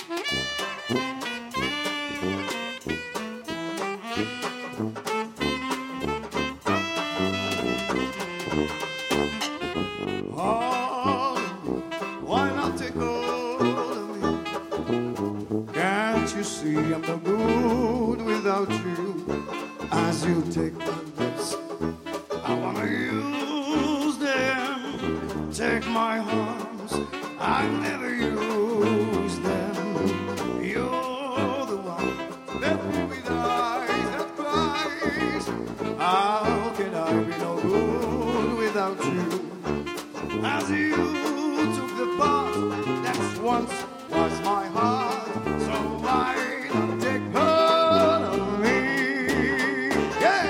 Oh, why not take hold of me? Can't you see I'm no good without you? As you take my lips, I wanna use them. Take my arms, I never use them. You're the one left me with eyes that cries. How can I be no good without you? As you took the path that once was my heart, so why not take hold of me? Yeah!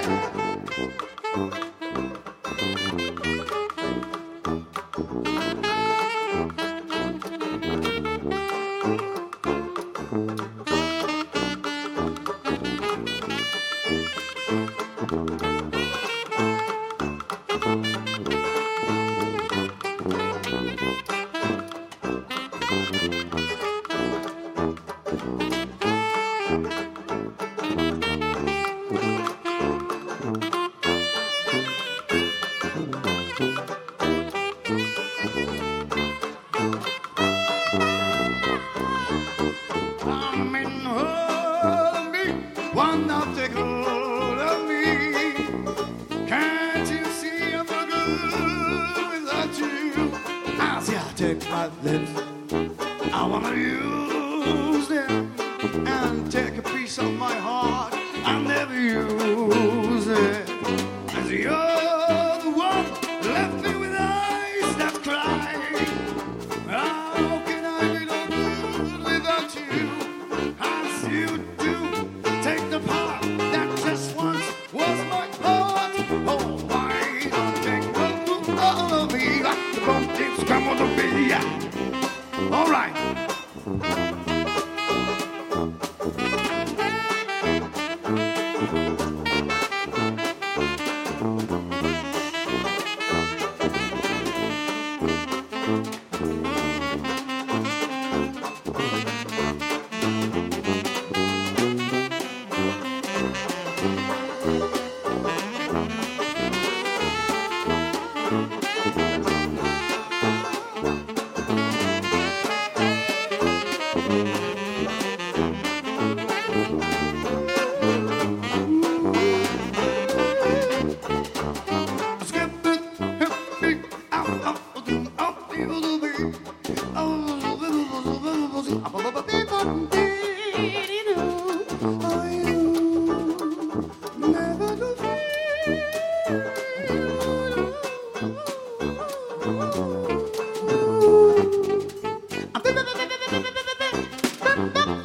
Come and hold me, one now take hold of me. Can't you see I'm no good without you? As you take my lips, I wanna use them and take a piece of my heart. I never use it. As you're the one left me with eyes that cry. How can I be no good without you? As you do, take the part that just once was my heart. Oh, why don't take hold of me like the bumpkins come on the video? All right. Never